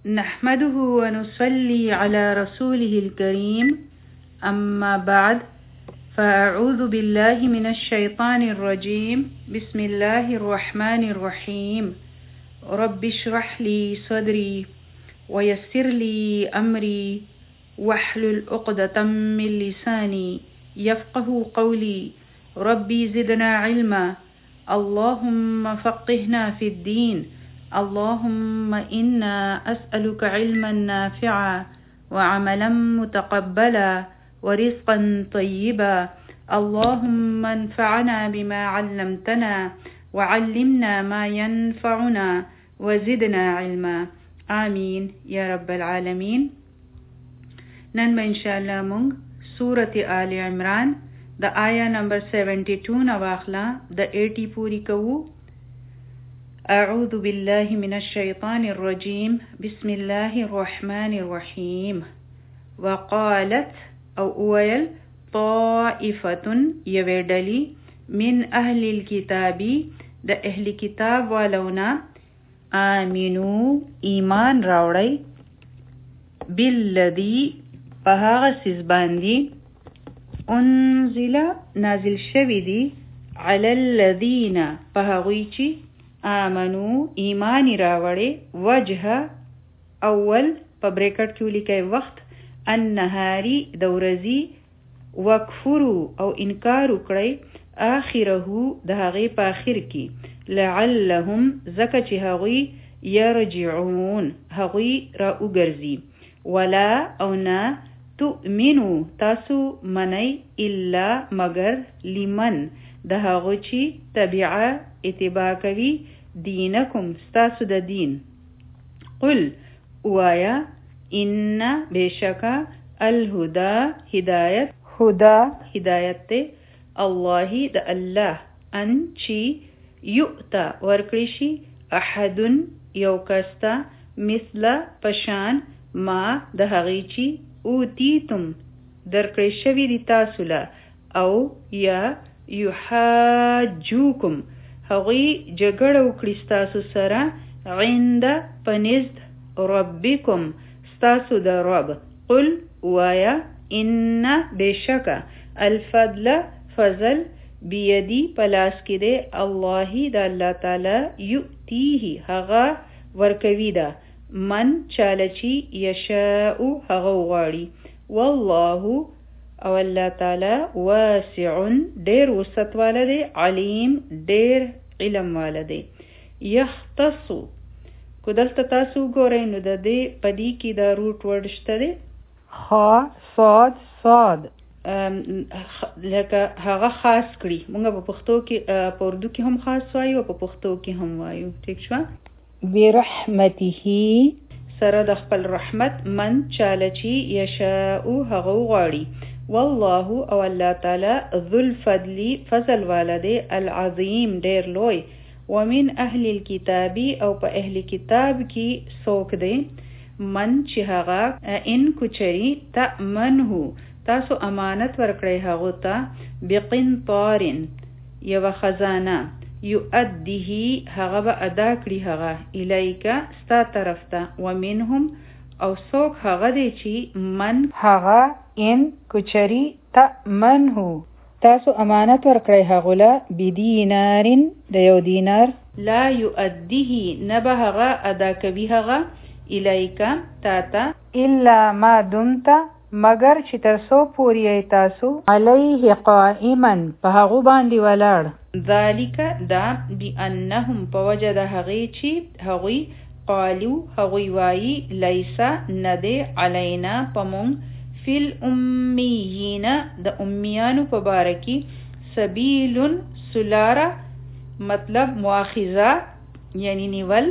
نحمده ونصلي على رسوله الكريم أما بعد فأعوذ بالله من الشيطان الرجيم بسم الله الرحمن الرحيم رب اشرح لي صدري ويسر لي أمري واحلل عقدة من لساني يفقه قولي ربي زدنا علما اللهم فقهنا في الدين اللهم إنا أسألك علما نافعا وعملا متقبلا ورزقا طيبا اللهم انفعنا بما علمتنا وعلمنا ما ينفعنا وزدنا علما آمين يا رب العالمين. نن به انشاءالله مونږ سورة آل عمران د آیا نمبر 72 نه واخلا د 80 پوری کوو. أعوذ بالله من الشيطان الرجيم بسم الله الرحمن الرحيم وقالت أو أويل طائفة يويدلي من أهل الكتاب د أهل كتاب ولونا آمنوا إيمان راوڑي بالذي بهاغ سيزباندي انزل نازل شوي دي على الذين بهاغويچي آمنو ایمانی راوڑے وجه اول پا بریکٹ کیو لکے وقت النهاری دورزی وکفرو او انکارو کڑی آخرهو دهاغی پا آخر کی لعلهم زکا چی هاغوی یرجعون هاغوی را اگرزی ولا او نا تؤمنو تاسو منی الا مگر لمن دهاغو چی تبعا اتباع کوي دینکم ستاسو د دین. قل وایا ان بشکا الهدى هدایت هدایت ته الله د الله ان چی یؤتا ورکړي احد یو کستا مثل پشان ما د هغې چی اوتیتم درکړی شوي دي تاسو له او یا یحاجوکم هغوی جګړه وکړي ستاسو سره عند پنزد ربکم ستاسو د رب. قل وایا ان بشکا الفضل فضل بیدی پلاس کې دی الله د الله تعالی یؤتیه هغه ورکوي ده من چالچی یشاء هغه غواړي والله او الله تعالی واسع ډیر وسط والده علیم ډیر علم والده. یختص کو دلته تاسو ګورئ نو د دې پدی کې دا روټ ورډ شته دی خا صاد صاد لکه هغه خاص کړي مونږ په پښتو کې په اردو کې هم خاص وایو او په پښتو کې هم وایو. ٹھیک شو. برحمته سره د خپل رحمت من چالچی یشاء هغه غواړي والله او الله تعالی ذو الفضل فضل والده العظیم ډیر لوی. ومن اهل الكتاب او په اهل کتاب کې څوک دی من چې هغه ان کوچری تأمنه تاسو امانت ورکړی هغه ته بقنطار یو خزانه یؤدیه هغه به ادا کړي هغه الیک ستا طرف ته. ومنهم او څوک هغه دی چې من هغه ان کوچری تأمنه تاسو امانت ورکړی هغه له بدینار د یو دینار لا یؤدیه نبه هغه ادا کوي هغه الیک تاتا الا ما دمت مگر چې تر څو پورې تاسو علیه قائما په هغه باندې ولاړ. ذالک دا بانهم په وجه د هغې چې هغوی قالو هغوی وایي لیسا ندی علینا پمون فی الامیین د امیانو په باره کې سبیل سلاره مطلب مواخذه یعنی نیول.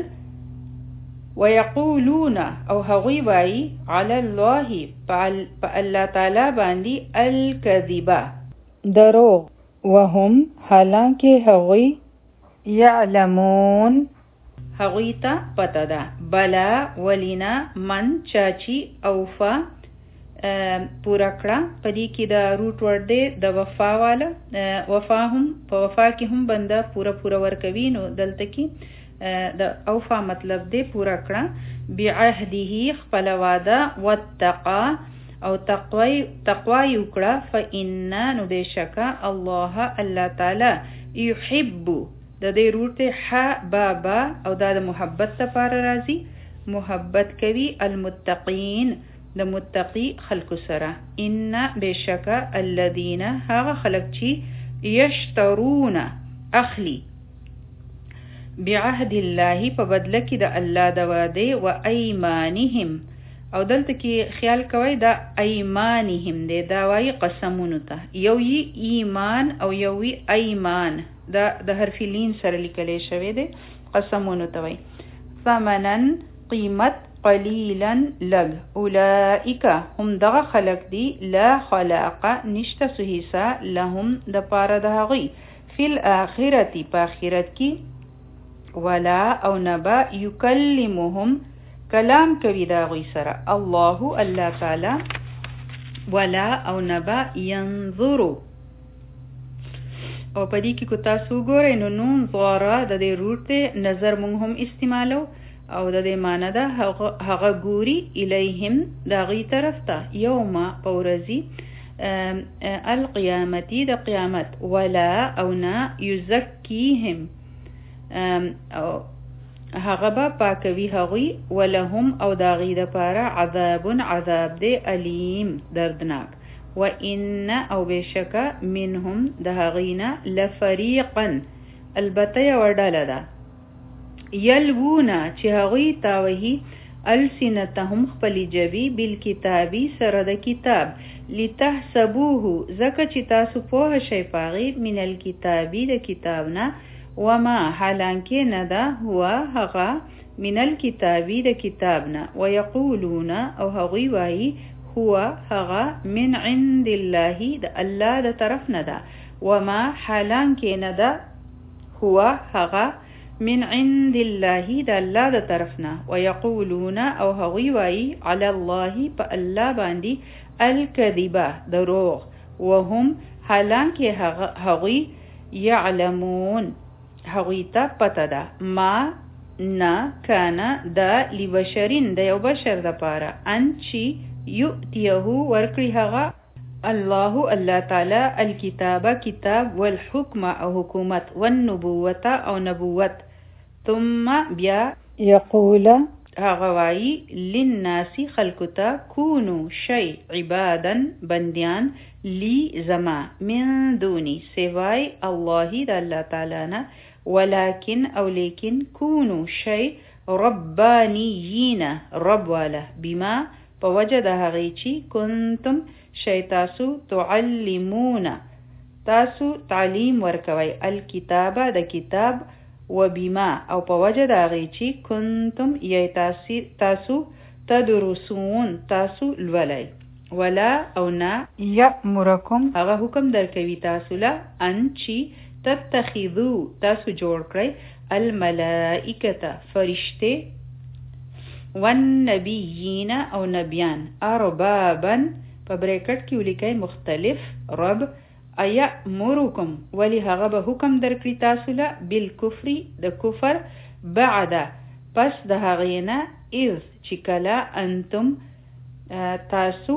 ویقولون او هغوی وایي علی الله په الله تعالی باندې الکذبه دروغ وهم حالانکه هغوی یعلمون هغوی ته پته ده بلا ولینا من چاچی اوفا پورا کړه پدې کې د روټ ورډ دی د وفا والا وفا هم په وفا کې هم بنده پورا ورکوي نو دلته کې د اوفا مطلب دی پورا کړه، بعهده خپل وعده، واتقا او تقوا یو کړه، فإن نو بشکا الله تعالی یحب د دې روټه ح بابا او دا د محبت لپاره راځي، محبت کوي المتقین د متقی خلق سره. ان بشکا الذین هغه خلق چې یشترون اخلی بعهد الله په بدله کې د الله د وعده، و ایمانهم او دلته کې خیال کوي دا ایمانهم دی، دا وایي قسمونو ته، یو یې ایمان او یو یې ایمان، دا د حرف لین سره لیکلی شوی دی، قسمونو ته وایي. ثمنن قیمت، قلیلا لگ، اولئک هم دغه خلق دی، لا خلاق نشته سهیسا لهم د پاره د هغوی، فی الاخرة په آخرت کې، ولا او نبا یکلمهم کلام کوي دا غوی سره الله تعالی، ولا او نبا ينظرو. او پدې کې کو تاسو ګورئ نو نون ضاره د دې روټ نظر مونږ هم استعمالو او د دې معنی ده هغه ګوري الیهم دا غي طرف ته، یوم پورزی القیامتی د قیامت، ولا او نا یزکیهم هغه با پاکوي هغوی، ولهم او داغی د پاره عذاب دی علیم دردناک، و ان او بشکا منهم د هغینا لفریقا البته یو ډله ده، یلوونا چې هغوی تاوهی السنتهم خپل جبی بالکتابی سره د کتاب، لتحسبوه زکه چې تاسو پوه شئ پاغي، من الکتابی د کتابنا، وما حالانکه ندا هوا هغا من الكتابی د کتابنا، ويقولون او هغوی وایی هوا هغا من عند الله د الله د طرف ندا، وما حالانکه ندا هوا هغا من عند الله د الله د طرفنا، ويقولون او هغوی وایی علی الله په الله باندې الکذبه دروغ، وهم حالانکه هغوی یعلمون هغوی ته پته ده، ما نه کانا دا لبشرین د یو بشر د پاره، ان چی یؤتیه ورکړي هغه الله تعالی الکتاب کتاب، والحکم او حکومت، والنبوت او نبوت، ثم بیا یقول هغه وایی للناس خلقتا کونو شی عبادا بندیان، لی زما، من دونی سوای الله د الله تعالی نه، ولكن او لیکن کونو شی ربانیین رب والا، بما په وجه د هغې چې کنتم شی تاسو تعلمون تاسو تعلیم ورکوي، الکتابه د کتاب، و بما او په وجه د هغې چې کنتم یی تاسو تدرسون تاسو لولئ، ولا او نا یأمرکم هغه حکم درکوي تاسو له، ان چې تتخذو تاسو جوړ کړئ، الملائکه فرشته، والنبیین او نبیان، اربابا په بریکټ کې ولیکئ مختلف رب، ایأمرکم ولی هغه به حکم درکړي تاسو له، بالکفر د کفر، بعد پس د هغې نه، اذ چې کله انتم تاسو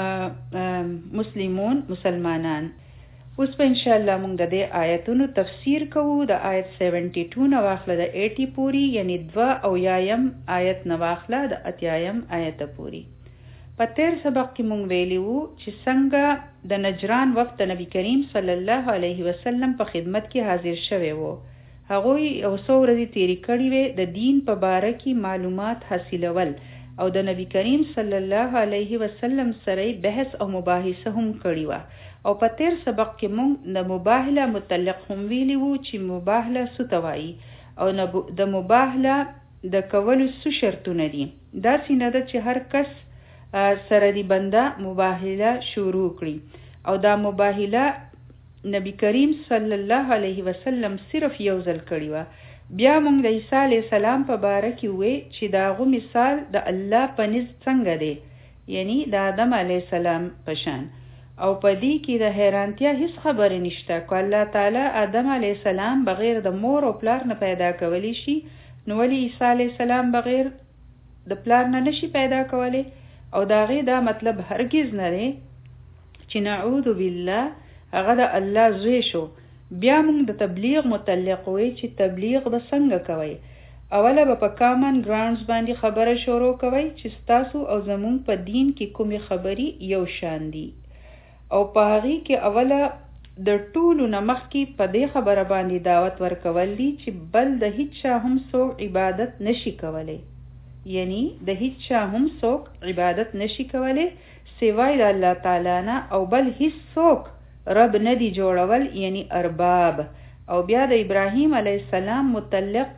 مسلمانان. اوس په انشاءالله موږ د دې آیتونو تفسیر کوو، د آیت 72 نه واخله د 80 پوری، یعنی 2 او یایم آیت نه واخله د 80 آیت پوری. په تیر سبق کې موږ ویلی وو چې څنګه د نجران وفد نبی کریم صلی الله علیه وسلم په خدمت کې حاضر شوی وو. هغوی یو څو ورځې تیرې کړې وې د دین په باره کې معلومات حاصلول او د نبی کریم صلی الله علیه وسلم سره بحث او مباحثه هم کړې وه. او په تیر سبق کې موږ د مباهله متعلق هم ویلی وو چې مباهله څه ته وایي او د مباهله د کولو څه شرطونه دي. داسې نه ده چې هر کس سره دی بنده مباهله شروع کړي، او دا مباهله نبی کریم صلی الله علیه وسلم صرف یو ځل کړي وه. بیا موږ د عیسی علیه السلام په باره کې وې چې د هغه مثال د الله په نزد څنګه دی، یعنی د آدم علیه السلام په شان. او په دې کې د حیرانتیا هیڅ خبره نشته، که الله تعالی آدم علیه السلام بغیر د مور او پلار نه پیدا کولی شي، نو ولی عیسی علیه السلام بغیر د پلار نه نشي پیدا کولی او د هغې دا مطلب هرگز نه دی چې نعوذ بالله هغه د الله زوی شو. بیا موږ د تبلیغ متعلق وی چې تبلیغ به څنګه کوئ. اوله به په کامن ګراونډز باندې خبره شروع کوئ چې ستاسو او زموږ په دین کې کومې خبرې یو شان دي او په هغې کې اوله د ټولو نه مخکې په دې خبره باندې دعوت ورکول دي چې بل د هیڅ چا هم څوک عبادت نشي کولی، یعنی د هیڅ چا هم څوک عبادت نشي کولی سوای د الله تعالی نه او بل هیڅ څوک رب نه دی جوړول، یعنی ارباب. او بیا د ابراهیم علیه السلام متعلق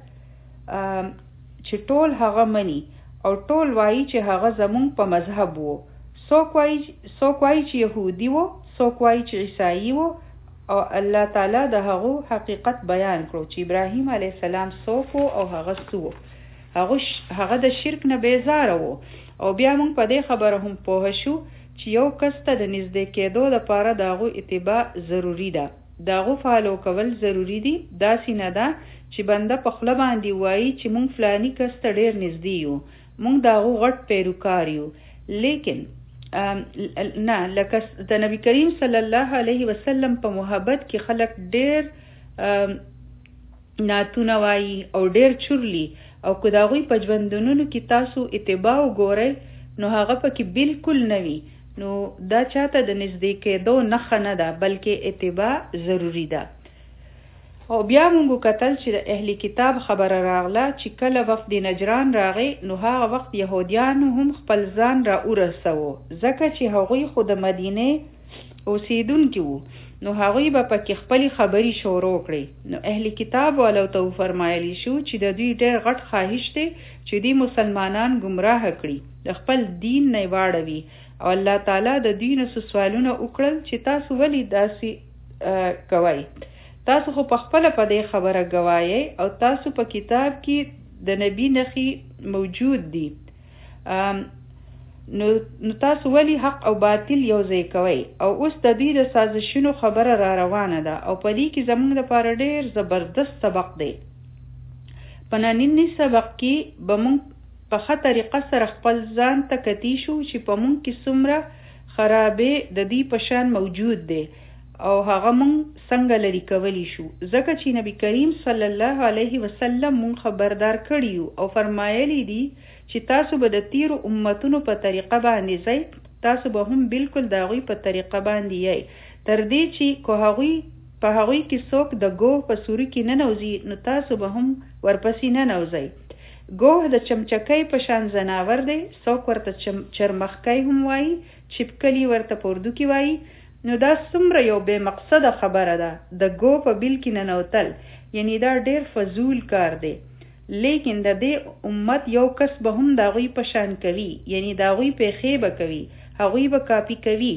چې ټول هغه مني او ټول وایي چې هغه زمونږ په مذهب وو. څوک وایي چې یهودي وو، څوک وایي چې عیسائی وو، او الله تعالی د هغو حقیقت بیان کړو چې ابراهیم علیه السلام څوک وو او هغه څه وو. هغه د شرک نه بیزاره وو. او بیا موږ په دې خبره هم پوه شو چې یو کس ته د نږدې کېدو لپاره د هغو اتباع ضروري ده، د هغو فالو کول ضروري دي. داسې نه ده چې بنده په خوله باندې وایي چې موږ فلاني کس ته ډېر نږدې یو، موږ د هغو غټ پیروکار یو. لیکن نه، لکه د نبی کریم صلی الله علیه وسلم په محبت کې خلک ډېر نعتونه وایي او ډېر چورلی، او که د هغوی په ژوندونونو کې تاسو اتباع وګورئ نو هغه پکې بالکل نه وي، نو دا چاته د نږدې کېدو نښه نه ده بلکې اتباع ضروري ده. او بیا موږ کتل چې د اهل کتاب خبره راغله چې کله وفد نجران راغی نو هغه وخت یهودیانو هم خپل ځان را ورسوه، ځکه چې هغوی خو د مدینې اوسیدونکي وو، نو هغوی به پکې خپلې خبرې شروع کړي. نو اهل کتاب والو ته وفرمایلی شو چې د دوی ډېر غټ خواهش دی چې دوی مسلمانان گمراه کړي، د خپل دین نه واړوي. او الله تعالی د دوی نه سوالونه وکړل چې تاسو ولې داسې کوئ، تاسو خو په خپله په دې خبره ګوایئ او تاسو په کتاب کې د نبی نښې موجود دي، نو تاسو ولی حق او باطل یو ځای کوئ. او اوس د دوی د سازشونو خبره را روانه ده او په دې کې زموږ لپاره ډېر زبردست سبق دی. په ننني سبق کې به موږ په ښه طریقه سره خپل ځان ته کتی شو چې په موږ کې څومره خرابې د دې په شان موجود دی او هغه موږ څنګه لري کولی شو، ځکه چې نبی کریم صلی الله علیه وسلم موږ خبردار کړي او فرمایلی دي چې تاسو به د تیرو امتونو په طریقه باندې ځئ، تاسو به هم بالکل د هغوی په طریقه باندې یئ، تر دې چې په هغوی کې څوک د ګوه په سوري کې ننوځي نو تاسو به هم ورپسې ننوځئ. ګوه د چمچکۍ په شان ځناور دی، څوک ورته چرمخکی هم وایي، چپکلی ورته په اردو کې وایي. نو دا څومره یو بې مقصده خبره ده، د ګو په بیل کې ننوتل، یعنی دا ډېر فضول کار دی. لیکن د دې امت یو کس به هم د هغوی په شان کوي، یعنی د هغوی پیښې به کوي، هغوی به کاپي کوي.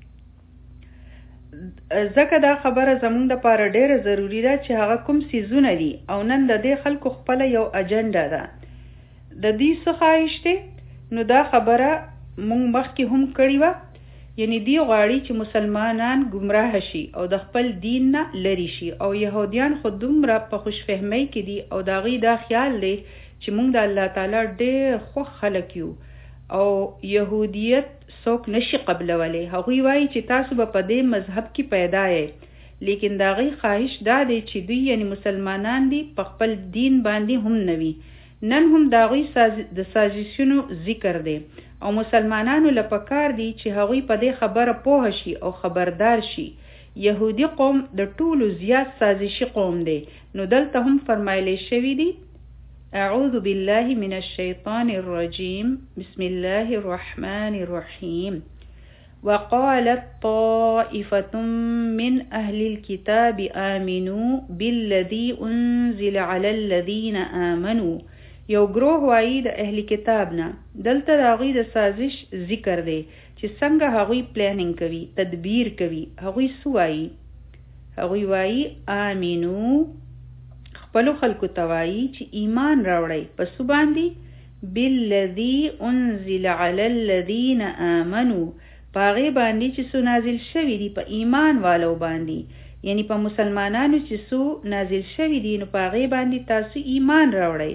ځکه دا خبره زموږ دپاره ډېره ضروري ده چې هغه کوم څیزونه دي او نن د دې خلکو خپله یو اجنډا ده. د دې څه خواهش دی؟ نو دا خبره موږ مخکې هم کړې وه، یعنی دی غواړي چې مسلمانان گمراه شي او د خپل دین نه لري شي. او یهودیان خو دومره په خوشفهمۍ کې دي او د هغوی دا خیال دی چې موږ د الله تعالی ډېر خوښ خلک یو او یهودیت څوک نشي قبلولی. هغوی وایي چې تاسو به په دې مذهب کې پیدا یې، لیکن د هغوی خواهش دا دی چې دوی یعنی مسلمانان دي په خپل دین باندې هم نه وي. نن هم د هغوی د سازشونو ذکر دی او مسلمانانو له پکار دي چې هغوی په دې خبره پوه شي او خبردار شي. یهودي قوم د ټولو زیات سازشي قوم دی. نو دلته هم فرمایلی شوي دي اعوذ بالله من الشیطان الرجیم بسم الله الرحمن الرحیم وقالت طائفة من أهل الكتاب آمنوا بالذي أنزل على الذين آمنوا. یو گروه وایي د اهل کتاب نه، دلته د هغوی د سازش ذکر دی چې څنګه هغوی پلانینګ کوي، تدبیر کوي. هغوی څه وایي؟ هغوی وایي آمینو، خپلو خلکو ته وایي چې ایمان راوړئ په څه باندې؟ بالذي انزل على الذين آمنوا، په هغې باندې چې څه نازل شوي دي په ایمان والو باندې، یعنی په مسلمانانو چې څه نازل شوي دي نو په هغې باندې تاسو ایمان راوړئ.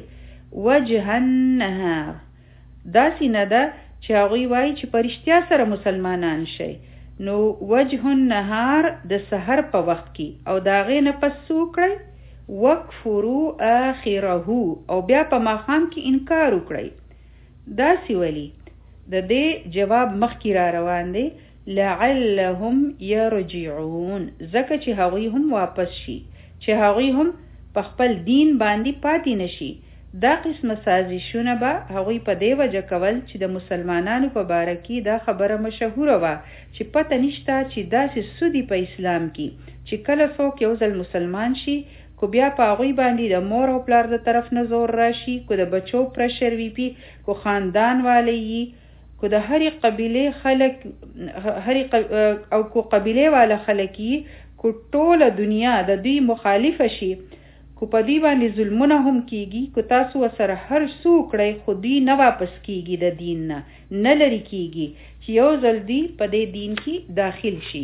وجه النهار. داسې نه ده چې هغوی وایي چې په رښتیا سره مسلمانان شي. نو وجه النهار د سحر په وخت کې او د هغې نه پس څه وکړئ؟ وکفروا آخره، او بیا په ماښام کې انکار وکړئ. داسې ولي؟ د دې جواب مخکې را روان دی، لعلهم یرجعون، ځکه چې هغوی هم واپس شي، چې هغوی هم په خپل دین باندې پاتې نشي. دا قسمه سازشونه به هغوی په دې وجه کول چې د مسلمانانو په باره کې دا خبره مشهوره وه چې پته نشته چې داسې سودی په اسلام کې چې کله څوک یو ځل مسلمان شي، کو بیا په هغوی باندې د مور او پلار د طرف نه زور راشي، کو د بچو پرشر وي پي، کو خاندان والی یي، کو د هرې قبیلې خلک او کو قبیلې والا خلک یي، کو ټوله دنیا د دوی مخالفه شي، کو په دوی باندې ظلمونه هم کیږي، کو تاسو ورسره هر څه وکړئ خو دوی نه واپس کیږي د دین نه لرې کیږي چې یو ځل دوی په دې دین کې داخل شي،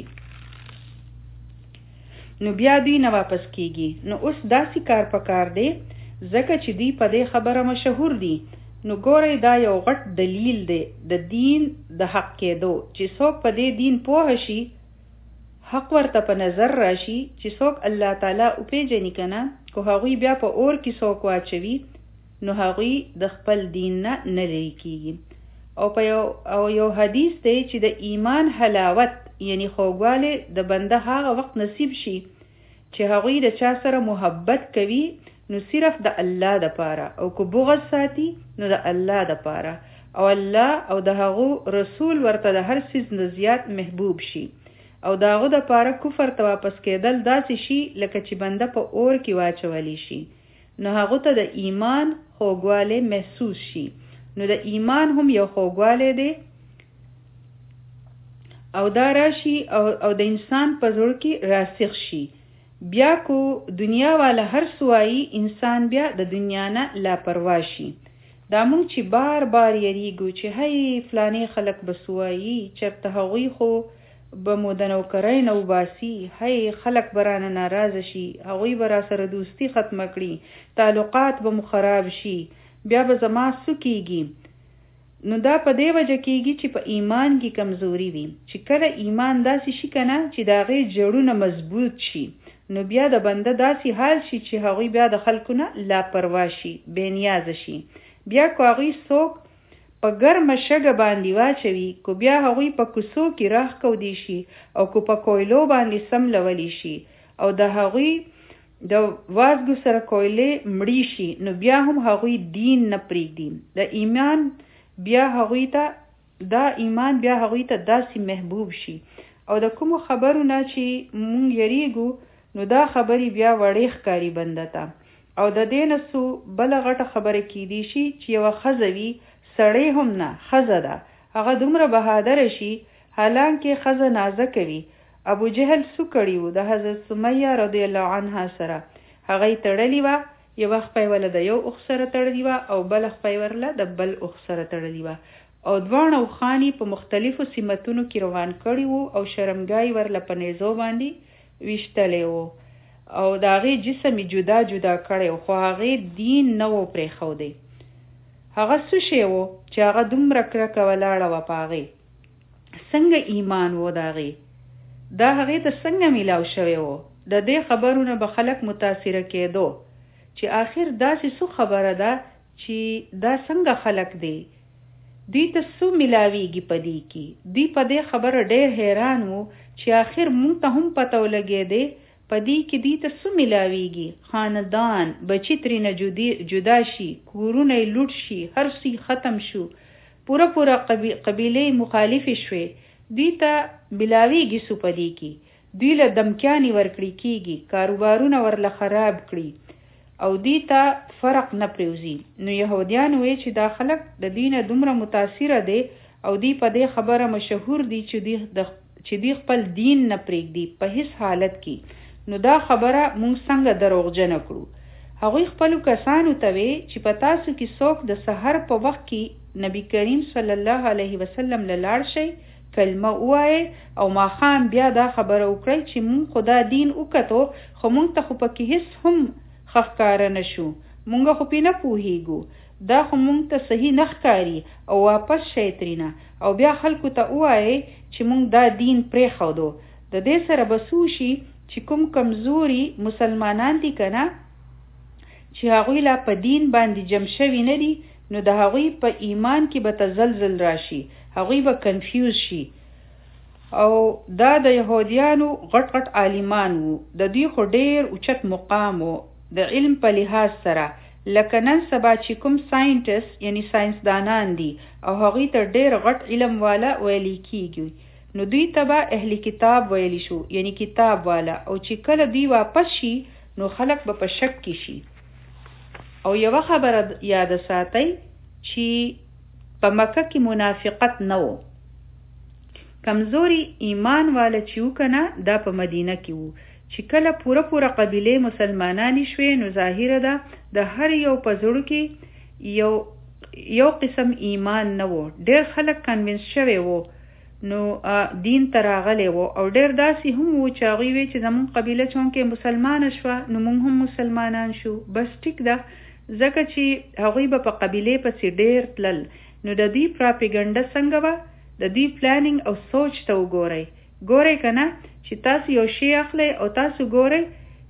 نو بیا دوی نه واپس کیږي. نو اوس داسې کار پکار دی ځکه چې دوی په دې خبره مشهور دي. نو ګورئ دا یو غټ دلیل دی د دین د حق کېدو، چې څوک په دې دین پوه شي، حق ورته په نظر راشي، چې څوک الله تعالی وپېژني که نه، کو هغوی بیا په اور کې څوک واچوي، نو هغوی د خپل دین نه لرې کیږي. او یو حدیث دی چې د ایمان حلاوت یعنی خوږوالی د بنده هغه وخت نصیب شي چې هغوی د چا سره محبت کوي، نو صرف د الله د پاره، او کو بغض ساتي نو د الله د پاره، او الله او د هغو رسول ورته د هر څیز نه زیات محبوب شي، او د هغو د پاره کفر ته واپس کېدل داسې شي لکه چې بنده په اور کې واچولی شي، نو هغو ته د ایمان خوږوالی محسوس شي. نو د ایمان هم یو خوږوالی دی، او دا راشي او د انسان په زړه کې راسخ شي. بیا کو دنیا والا هر سوایی انسان بیا د دنیا نه لاپروا شي. دا مونږ چې بار بار یریږو چې هی فلانی خلک به سوایی، چرته هغوی خو به مو د نوکرۍ نه وباسي، هی خلک به رانه ناراضه شي، هغوی به را سره دوستي ختمه کړي، تعلقات به مو خراب شي، بیا به زما څه کیږي. نو دا په دې وجه کیږي چې په ایمان کې کمزوري وي، چې کله ایمان داسې شي که نه چې د هغې جړونه مضبوط شي، نو بیا د بنده داسې حال شي چې هغوی بیا د خلکو نه لاپروا شي، بې نیازه شي. بیا که هغوی څوک په ګرمه شګه باندې واچوي، کو بیا هغوی په کوڅو کې راح کودي شي، او کو په کویلو باندې سملولی شي، او د هغوی د وازګو سره کویلې مړی شي، نو بیا هم هغوی دین نه پرېږدي. د ایمان بیا هغوی ته داسې محبوب شي، او د کومو خبرو نه چې مونږ یریږو، نو دا خبرې بیا وړې ښکاري بنده ته. او د دې نه څو بله غټه خبره کیدی شي چې یوه ښځه وي، سړی هم نه، ښځه ده، هغه دومره بهادره شي، حالانکې ښځه نازکه وي. ابو جهل څه کړي وو د حضرت سمیه رضی الله عنها سره؟ هغه یې تړلې وه، یوه خپه یې ورله د یو اوښ سره تړلې وه، او بله خپه یې ورله د بل اوښ سره تړلې وه، او دواړه اوښانې په مختلفو سمتونو کې روان کړي وو، او شرمګای ورله په نیزو باندې ویشتلی وو، او د هغې جسم یې جدا جدا کړی و، خو هغې دین نه و پرېښودی. هغه څه شی و چې هغه دومره کرکه ولاړه وه په هغې؟ څنګه ایمان و د هغې؟ دا هغې ته څنګه میلاو شوی و؟ د دې خبرونه به خلک متاثره کېدو چې آخر داسې څه خبره ده چې دا څنګه خلک دی، دوی ته څه میلاویږي په دې کې؟ دوی په دې خبره ډېر حیران وو چې آخر مونږ ته هم پته ولګېدی په دې کې دوی ته څه میلاویږي. خاندان بچي ترېنه جدا شي، کورونه یې لوټ شي، هر څه ختم شو، پوره قبیلې مخالفې شوې، دوی ته میلاویږي څه په دې کې؟ دوی له دمکیانې ورکړي کېږي، کاروبارونه ورله خراب کړي، او دوی ته فرق نه پرېوځي. نو یهودیان وایي چې دا خلک د دوی نه دومره متاثره دی، او دوی په دې خبره مشهور دي چې دوی خپل دین نه پرېږدي په هیڅ حالت کې. نو دا خبره مونږ څنګه دروغجنه کړو؟ هغوی خپلو کسانو ته وی چې په تاسو کې څوک د سحر په وخت کې نبی کریم صلی الله علیه وسلم له لاړ شي، کلمه ووایي، او ماښام بیا دا خبره وکړئ چې مونږ خو دا دین وکتو، خو مونږ ته خو پکې هیڅ هم ښه ښکاره نه شو، مونږ خو پې نه پوهیږو دا خو مونږ ته صحیح نه ښکاري او واپس شئ ترېنه او بیا خلکو ته ووایئ چې مونږ دا دین پرېښودو. د دې سره به څه وشي چې کوم کمزوري مسلمانان دي که نه چې هغوی لا په دین باندې جمع شوي نه دي نو د هغوی په ایمان کې به تزلزل راشي، هغوی به کنفیوز شي. او دا د یهودیانو غټ غټ عالمان وو، د دوی خو ډېر اوچت مقام وو د علم په لحاظ سره، لکه نن سبا چې کوم ساینټست یعنی ساینسدانان دي او هغوی ته ډېر غټ علم والا ویلی کیږي، نو دوی ته به اهل کتاب ویلی شو یعنی کتاب والا. او چې کله دوی واپس شي نو خلک به په شک کې شي. او یوه خبره یاد ساتئ چې په مکه کې منافقت نه و، کمزوري ایمان والا چې و که نه دا په مدینه کې وو. چې کله پوره قبیلې مسلمانانی شوې نو ظاهره ده د هر یو په زړه کې یو قسم ایمان نه و، ډېر خلک کنوینس شوی وو نو دین ته راغلی وو. او ډېر داسې هم وو چې هغوی وی چې زمونږ قبیله چونکې مسلمانه شوه نو موږ هم مسلمانان شو، بس ټیک ده. ځکه چې هغوی به په قبیلې پسې ډېر تلل نو د دوی پراپیګنډه څنګه وه، د دوی پلانینګ او سوچ ته وګورئ. ګورئ که نه چې تاسو یو شی اخلئ او تاسو ګورئ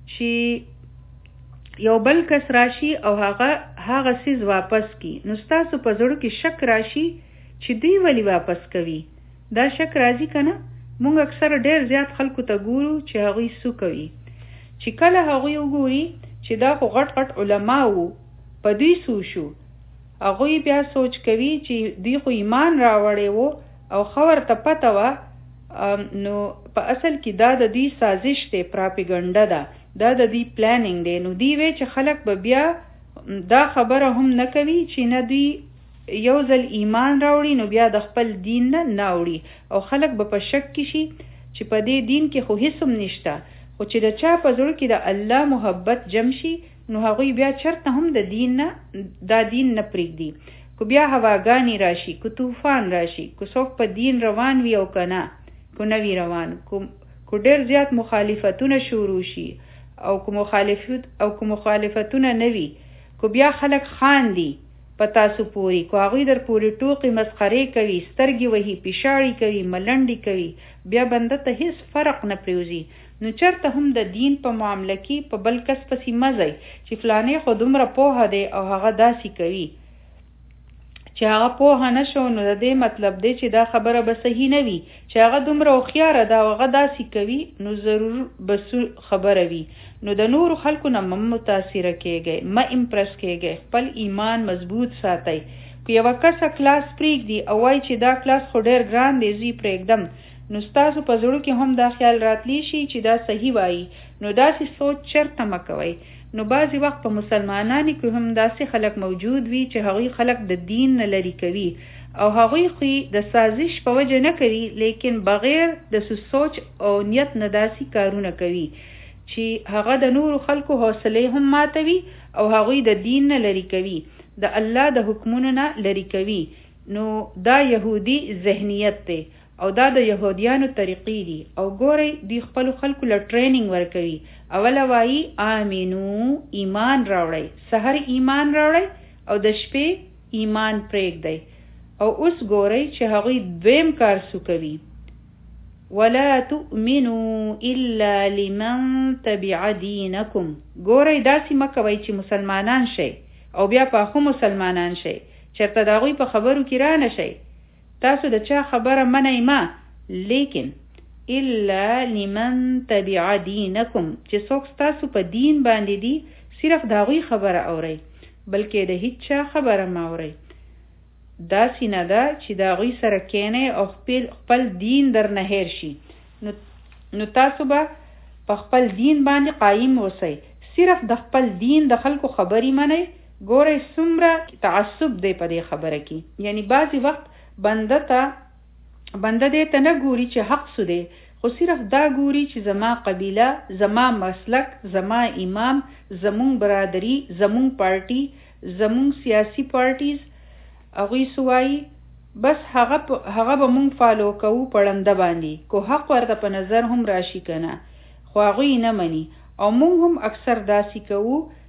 چې یو بل کس راشي او هغه څیز واپس کی، نو ستاسو په زړه کې شک راشي چې دوی ولی واپس کوي. دا شک راځي که نه؟ مونږ اکثر ډېر زیات خلکو ته ګورو چې هغوی څه کوي. چې کله هغوی وګوري چې دا خو غټ غټ علما وو په دوی څه شو، هغوی بیا سوچ کوي چې دوی خو ایمان راوړی وو او خبر ته پته وه، نو په اصل کې دا د دوی سازش دی، پراپیګنډه ده، دا د دوی پلانینګ دی. نو دوی وی چې خلک به بیا دا خبره هم نه کوي چې نه دوی یو ځل ایمان راوړي نو بیا د خپل دین نه اوړي، او خلک به په شک کې شي چې په دې دین کې خو هیڅ هم نشته. خو چې د چا په زړه کې د الله محبت جمع شي نو هغوی بیا چرته هم د دین نه پرېږدي. کو بیا هواګانی راشي، کو طوفان راشي، کو څوک په دین روان وي او که نه، کو نه وي روان، کو ډېر زیات مخالفتونه شروع شي او کو مخالفتونه نه وي، کو بیا خلک خاندي په تاسو پوري، کو هغوی در پوري ټوقې مسخرې کوي، سترګې وهي، پیشاړي کوي، ملنډې کوي، بیا بنده ته هیڅ فرق نه پریوزي. نو چرته هم د دین په معامله کې په بل کس پسې مزئ چې فلانې خو دومره پوهه دی او هغه داسې کوي. چې هغه پوهه نه شو نو د دې مطلب دی چې دا خبره به صحیح نه وي. چې هغه دومره هوښیاره ده او هغه داسې کوي نو ضرور به خبره وي. نو د نورو خلکو نه مه متاثره کیږئ، مه امپرس کیږئ، خپل ایمان مضبوط ساتئ. که یوه کسه کلاس پرېږدي او وایي چې دا کلاس خو ډېر ګران دی زه یې پرېږدم، نو ستاسو په زړه کې هم دا خیال راتلی شي چې دا صحیح وایي، نو داسې سوچ چرته مه کوئ. نو بعضی وخت په مسلمانانو کې هم داسې خلک موجود وي چې هغوی خلک د دین نه لرې کوي او هغوی خو د سازش په وجه نه کوي، لیکن بغیر د سوچ او نیت نه داسې کارونه کوي چې هغه د نورو خلکو حوصلې هم ماتوي او هغوی د دین نه لرې کوي، د الله د حکمونو نه لرې کوي. نو دا یهودي ذهنیت دی او دا د یهودیانو طریقې دي. او ګورئ دوی خپلو خلکو له ټریننګ ورکوي. اوله وایي آمینو، ایمان راوړئ، سحر ایمان راوړئ او د شپې ایمان پرېږدئ. او اوس ګورئ چې هغوی دویم کار څه کوي، ولا تؤمنوا الا لمن تبع دینکم. ګورئ داسې مه کوئ چې مسلمانان شئ او بیا په خو مسلمانان شئ، چېرته د هغوی په خبرو کې را نه شئ. تاسو د چا خبره منئ ما، لیکن الا لمن تبع دینکم، چې څوک ستاسو په دین باندې دي صرف د هغوی خبره اورئ، بلکې د هیڅ چا خبره مه اورئ. داسې نه ده چې د هغوی سره کینئ او خپل دین در نه هیر شي. نو تاسو به په خپل دین باندې قایم اوسئ، صرف د خپل دین د خلکو خبرې منئ. ګورئ څومره تعصب دی په دې خبره کې. یعنی بعضې وخت بنده دې ته نه ګوري چې حق څه دی، خو صرف دا ګوري چې زما قبیله، زما مسلک، زما امام، زمونږ برادری، زمونږ پارټي، زمونږ سیاسی پارټیز هغوی څه وایي، بس هغه به مونږ فالو کوو پړنده باندې، کو حق ورته په نظر هم راشي که نه، خو هغوی نه مني. او مونږ هم اکثر داسې کوو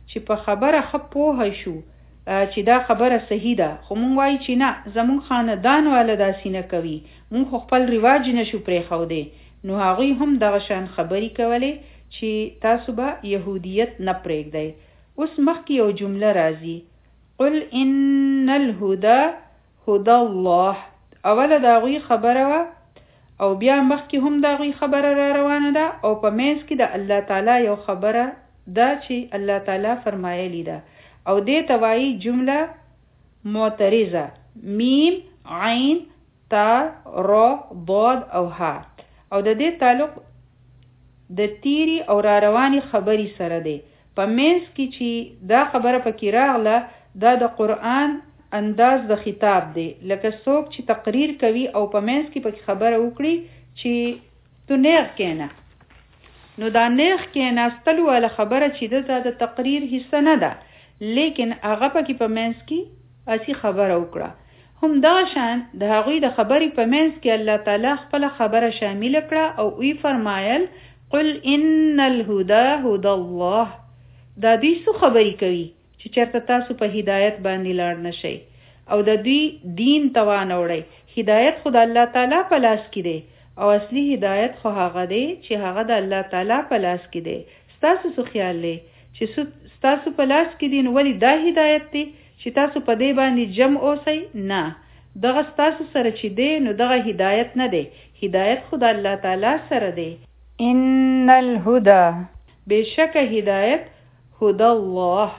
چې په خبره ښه پوه شو چې دا خبره صحیح ده، خو مونږ وایي چې نه زمونږ خاندان والا داسې نه کوي، مونږ خو خپل رواج نشو پرېښودی، نو هغوی هم دغه شان خبرې کولې چې تاسو به یهودیت نه پرېږدئ. اوس مخکې یو جمله راځي، قل ان الهدى هدى الله. اوله د هغوی خبره وه او بیا مخکې هم د هغوی خبره را روانه ده او په منځ کې د الله تعالی یو خبره ده چې الله تعالی فرمایلی ده او دې ته وایي جمله معترضه، میم عین تا را ضاد او ها، او د دې تعلق د تیری او را رواني خبرې سره دی. په منځ کې چې دا خبره پکې راغله دا د قرآن انداز د خطاب دی، لکه څوک چې تقریر کوي او په منځ کې پکې خبره وکړي چې تو نیغ کېنه، نو دا نیغ کېناستلو والا خبره چې دا د تقریر حصه نه ده، لیکن هغه پکې په منځ کې اسی خبره وکړه. هم دا شان د هغوی د خبرې په منځ کې الله تعالی خپل خبره شامل کړه او وی فرمایل قل ان الهدى هدى الله. دا دوی څه خبرې کوي چې چېرته تاسو په هدایت باندې لاړ نشئ او د دوی دین ته وانه هدایت خو د الله تعالی په لاس کې دی او اصلي هدایت خو هغه دی چې هغه د الله تعالی په لاس کې دی. ستاسو څه خیال دی چې ستاسو په لاس کې دی نو ولې دا هدایت دی چې تاسو په دې باندې جمع اوسئ؟ نه، دغه ستاسو سره چې دی نو دغه هدایت نه دی، هدایت خو د الله تعالی سره دی. ان الهدى، بشکه هدایت، هدى الله،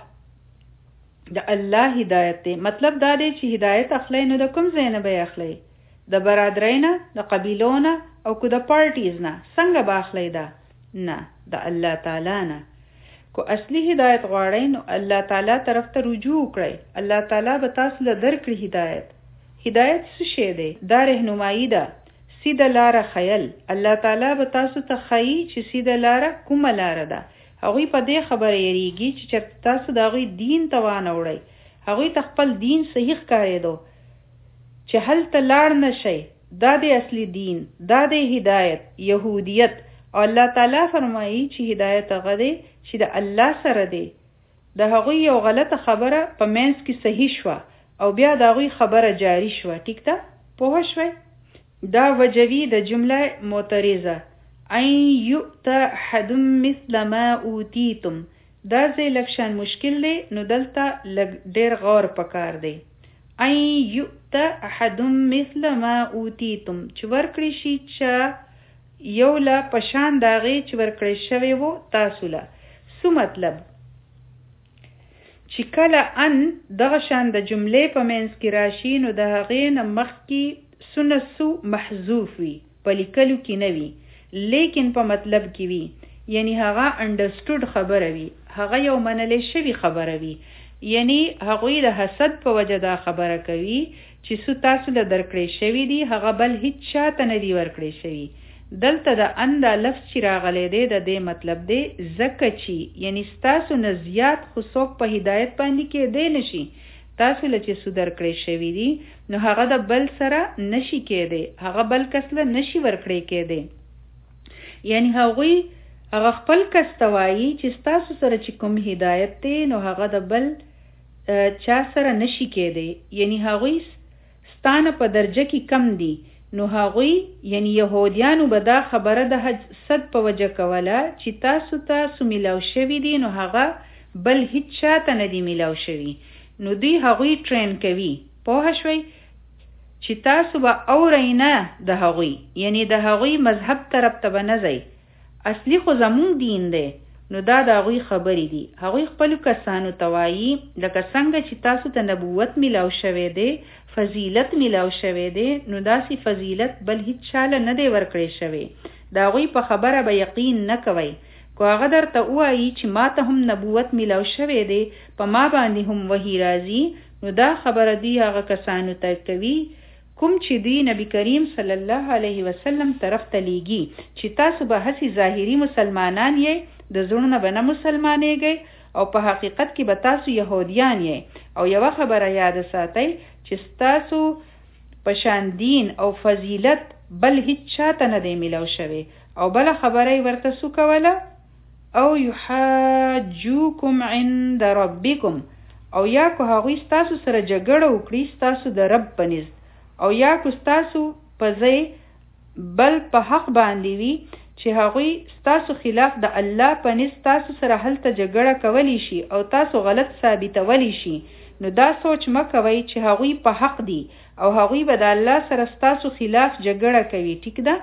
د الله هدایت دی. مطلب دا دی چې هدایت اخلی نو د کوم ځای نه به اخلی؟ د برادرۍ نه، د قبیلو نه او که د پارټیز نه؟ څنګه به اخلی دا؟ نه، د الله تعالی نه. کو اصلي هدایت غواړئ نو الله تعالی طرف ته رجوع کړئ، الله تعالی به تاسو له درکړي هدایت. هدایت څه شی دی؟ دا رهنمایي ده، سیده لاره خیل. الله تعالی به تاسو ته ښیي چې سیده لاره کومه لاره ده. هغوی په دې خبره یریږي چې چېرته تاسو د هغوی دین ته وانه وړئ، هغوی ته خپل دین صحیح ښکارېدو چې هلته لاړ نه شئ، دا دی اصلي دین، دا دی هدایت، یهودیت. او الله تعالی فرمایي چې هدایت هغه دی چې د الله سره دی. د هغوی یو غلطه خبره په منځ کې صحیح شوه او بیا د هغوی خبره جاری شوه، ټیک ده؟ پوه شوئ؟ دا وجوي د جمله معترضه، ان یؤت احد مثل ما اوتیتم. دا ځای لږ شان مشکل دی نو دلته لږ ډېر غور پکار دی. ان یؤت احد مثل ما اوتیتم، چې ورکړی شي چا یو له په شان د هغې چې ورکړی شوی وو تاسو له. څه مطلب؟ چې کله ان دغه شان د جملې په منځ کې راشي نو د هغې نه مخکې سو محذوف وي، په لیکلو کې نه وي لیکن په مطلب کې وي، یعنی هغه انډرسټوډ خبره وي، هغه یو منلې شوی خبره وي. یعنی هغوی د حسد په وجه دا خبره کوي چې څه تاسو له درکړی شوي دي هغه بل هیڅ چاته نه دي ورکړی شوي. دلته د ان دا لفظ چې راغلی دی د دې مطلب دی ځکه چې یعنی ستاسو نه زیات خو څوک په هدایت باندې کېدی نشي. تاسو له چې څه درکړی شوي دي نو هغه د بل سره نشي کېدی، هغه بل کس له نشي ورکړی کېدی. یعنی هغوی هغه خپل کس ته وایي چې ستاسو سره چې کوم هدایت دی نو هغه د بل چا سره نشي کېدی، یعنی هغوی ستانه په درجه کې کم دي. نو هغوی یعنی یهودیانو به دا خبره د حسد په وجه کوله چې تاسو ته څه میلاو شوي دي نو هغه بل هیڅ چاته نه دي میلاو شوي. نو دوی هغوی ټرین کوي، پوه شوئ، چې تاسو به اورئ نه د هغوی، یعنی د هغوی مذهب طرف ته به نه ځئ، اصلي خو زمونږ دین دی. نو دا د هغوی خبرې دي. هغوی خپلو کسانو ته وایي لکه څنګه چې تاسو ته نبوت میلاو شوی دی، فضیلت میلاو شوی دی، نو داسې فضیلت بل هیڅ چاله نه دی ورکړی شوی. د هغوی په خبره به یقین نه کوئ. که هغه درته ووایي چې ما ته هم نبوت میلاو شوی دی، په ما باندې هم وحی راځي، نو دا خبره دی هغه کسانو ته کوي کوم چې دی نبی کریم صلی الله علیه وسلم طرف ته لیږي چې تاسو به هسې ظاهري مسلمانان یې، د زړه به نه مسلمانېږئ او په حقیقت کې به تاسو یهودیان یې. او یوه خبره یاد ساتئ چې ستاسو په شان دین او فضیلت بل هیڅ چاته نه دی میلاو شوی. او بله خبره یې ورته څه کوله؟ او یحاجوکم عند ربکم، او یا کو هغوی ستاسو سره جګړه وکړي ستاسو د رب په نزد، او یا کو ستاسو په ځای بل په حق باندې وي چې هغوی ستاسو خلاف د الله په نزد تاسو سره هلته جګړه کولی شي او تاسو غلط ثابتولی شي، نو دا سوچ مه کوئ چې هغوی په حق دي او هغوی به د الله سره ستاسو خلاف جګړه کوي. ټیک ده؟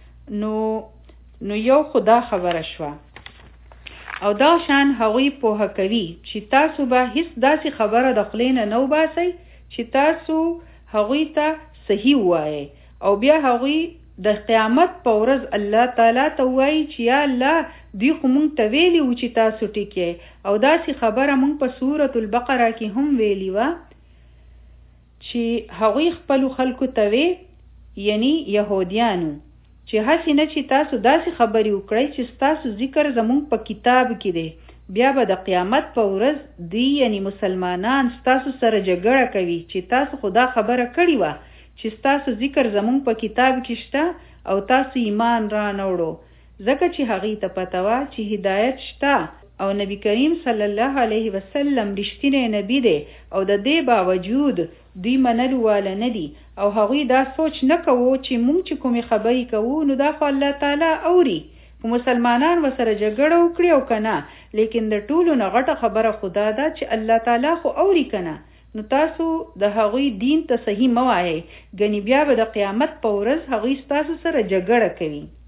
نو یو خدا خبره شوه. او دا شان هغوی پوهه کوي چې تاسو به هیڅ داسې خبره د خولې نه نه وباسئ چې تاسو هغوی ته صحیح ووایئ، او بیا هغوی د قیامت په ورځ الله تعالی ته وایي چې یا الله دوی خو مونږ ته ویلي و چې تاسو ټیک یې، او داسې خبره مونږ په سورة البقره کې هم ویلي وه چې هغوی خپلو خلکو ته وی، یعنی یهودیانو، چې هسې نه چې تاسو داسې خبرې وکړئ چې ستاسو ذکر زمونږ په کتاب کې دی، بیا به د قیامت په ورځ دی یعنی مسلمانان ستاسو سره جګړه کوي چې تاسو خو دا خبره کړې وه چې ستاسو ذکر زمونږ په کتاب کې شته او تاسو ایمان را نه وړو، ځکه چې هغې ته پته وه چې هدایت شته او نبی کریم صلی الله علیه وسلم رښتینی نبی دی، او د دې باوجود دوی منلو والا نه دي، او هغوی دا سوچ نه کوو چې مونږ چې کومې خبرې کوو نو دا خو الله تعالی اوري، که مسلمانان ورسره جګړه وکړي او که نه، لیکن د ټولو نه غټه خبره خدا ده چې الله تعالی خو اوري که نه، نو تاسو د هغوی دین ته صحیح مه وایئ، ګنې بیا به د قیامت په ورځ هغوی ستاسو سره جګړه کوي.